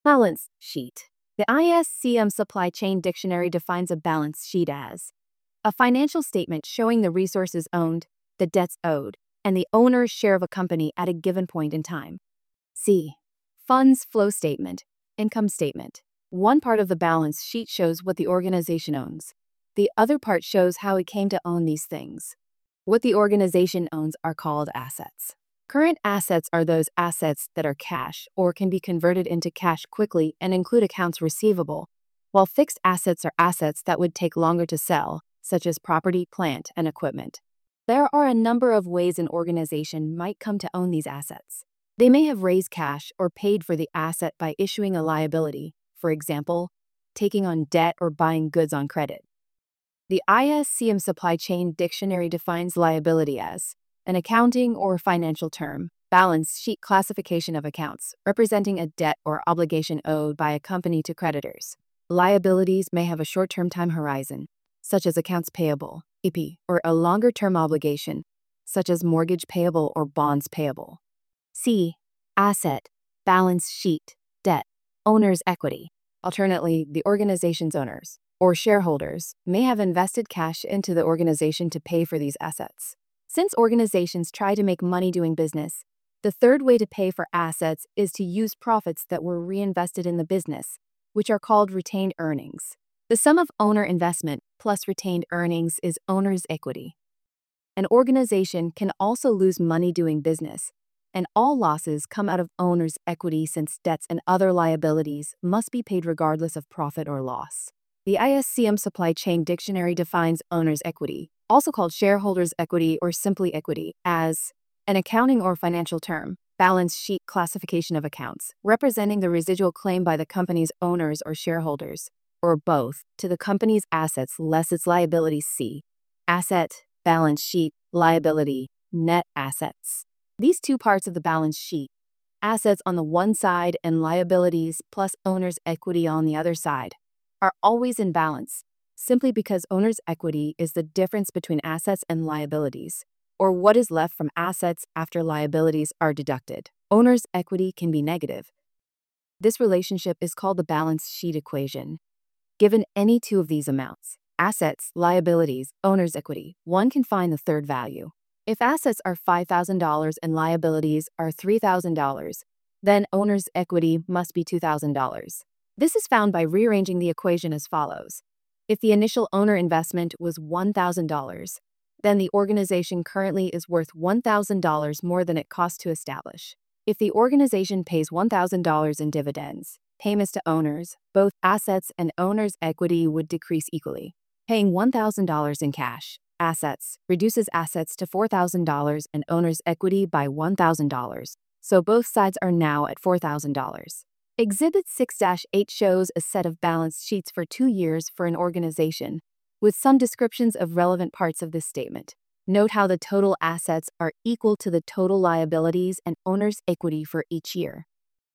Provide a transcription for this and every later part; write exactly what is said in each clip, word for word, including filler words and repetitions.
Balance sheet. The I S C M Supply Chain Dictionary defines a balance sheet as a financial statement showing the resources owned, the debts owed, and the owner's share of a company at a given point in time. C. Funds flow statement, income statement. One part of the balance sheet shows what the organization owns. The other part shows how it came to own these things. What the organization owns are called assets. Current assets are those assets that are cash or can be converted into cash quickly and include accounts receivable, while fixed assets are assets that would take longer to sell, such as property, plant, and equipment. There are a number of ways an organization might come to own these assets. They may have raised cash or paid for the asset by issuing a liability, for example, taking on debt or buying goods on credit. The I S C M Supply Chain Dictionary defines liability as an accounting or financial term, balance sheet classification of accounts, representing a debt or obligation owed by a company to creditors. Liabilities may have a short-term time horizon, such as accounts payable, I P, or a longer-term obligation, such as mortgage payable or bonds payable. C. Asset, balance sheet, debt, owner's equity. Alternately, the organization's owners or shareholders may have invested cash into the organization to pay for these assets. Since organizations try to make money doing business, the third way to pay for assets is to use profits that were reinvested in the business, which are called retained earnings. The sum of owner investment plus retained earnings is owner's equity. An organization can also lose money doing business, and all losses come out of owner's equity since debts and other liabilities must be paid regardless of profit or loss. The I S C M Supply Chain Dictionary defines owner's equity, also called shareholders' equity or simply equity, as an accounting or financial term, balance sheet classification of accounts, representing the residual claim by the company's owners or shareholders, or both, to the company's assets less its liabilities. C. Asset, balance sheet, liability, net assets. These two parts of the balance sheet, assets on the one side and liabilities plus owner's equity on the other side, are always in balance, simply because owner's equity is the difference between assets and liabilities, or what is left from assets after liabilities are deducted. Owner's equity can be negative. This relationship is called the balance sheet equation. Given any two of these amounts, assets, liabilities, owner's equity, one can find the third value. If assets are five thousand dollars and liabilities are three thousand dollars, then owner's equity must be two thousand dollars. This is found by rearranging the equation as follows. If the initial owner investment was one thousand dollars, then the organization currently is worth one thousand dollars more than it cost to establish. If the organization pays one thousand dollars in dividends, payments to owners, both assets and owner's equity would decrease equally. Paying one thousand dollars in cash, assets, reduces assets to four thousand dollars and owner's equity by one thousand dollars, so both sides are now at four thousand dollars. Exhibit six dash eight shows a set of balance sheets for two years for an organization, with some descriptions of relevant parts of this statement. Note how the total assets are equal to the total liabilities and owner's equity for each year.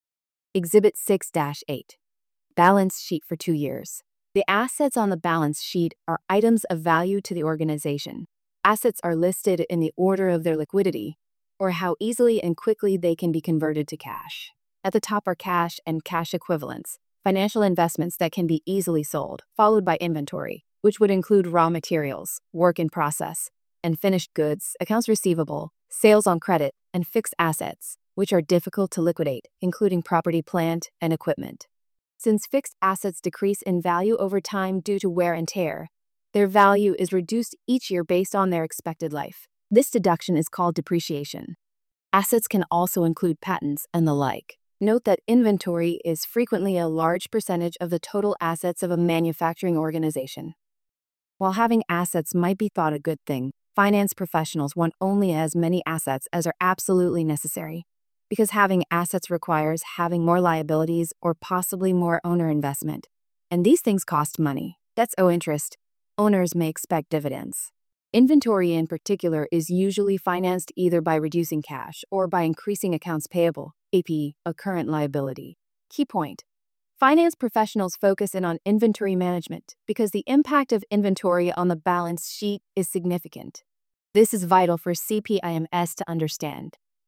Exhibit six dash eight. Balance sheet for two years. The assets on the balance sheet are items of value to the organization. Assets are listed in the order of their liquidity, or how easily and quickly they can be converted to cash. At the top are cash and cash equivalents, financial investments that can be easily sold, followed by inventory, which would include raw materials, work in process, and finished goods, accounts receivable, sales on credit, and fixed assets, which are difficult to liquidate, including property, plant, and equipment. Since fixed assets decrease in value over time due to wear and tear, their value is reduced each year based on their expected life. This deduction is called depreciation. Assets can also include patents and the like. Note that inventory is frequently a large percentage of the total assets of a manufacturing organization. While having assets might be thought a good thing, finance professionals want only as many assets as are absolutely necessary, because having assets requires having more liabilities or possibly more owner investment. And these things cost money. Debts owe interest. Owners may expect dividends. Inventory in particular is usually financed either by reducing cash or by increasing accounts payable, A P, a current liability. Key point. Finance professionals focus in on inventory management because the impact of inventory on the balance sheet is significant. This is vital for C P I M S to understand.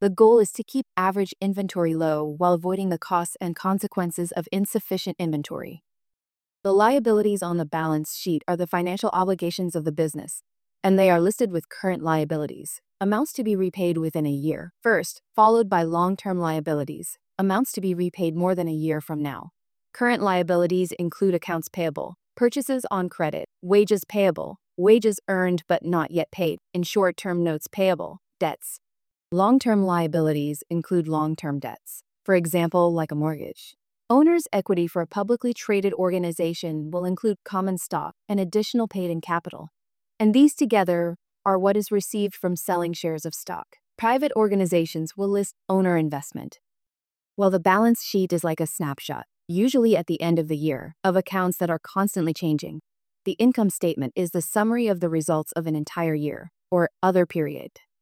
The goal is to keep average inventory low while avoiding the costs and consequences of insufficient inventory. The liabilities on the balance sheet are the financial obligations of the business, and they are listed with current liabilities, amounts to be repaid within a year, first, followed by long-term liabilities, amounts to be repaid more than a year from now. Current liabilities include accounts payable, purchases on credit, wages payable, wages earned but not yet paid, and short-term notes payable, debts. Long-term liabilities include long-term debts, for example, like a mortgage. Owner's equity for a publicly traded organization will include common stock and additional paid-in capital, and these together are what is received from selling shares of stock. Private organizations will list owner investment, while the balance sheet is like a snapshot, usually at the end of the year, of accounts that are constantly changing. The income statement is the summary of the results of an entire year, or other period.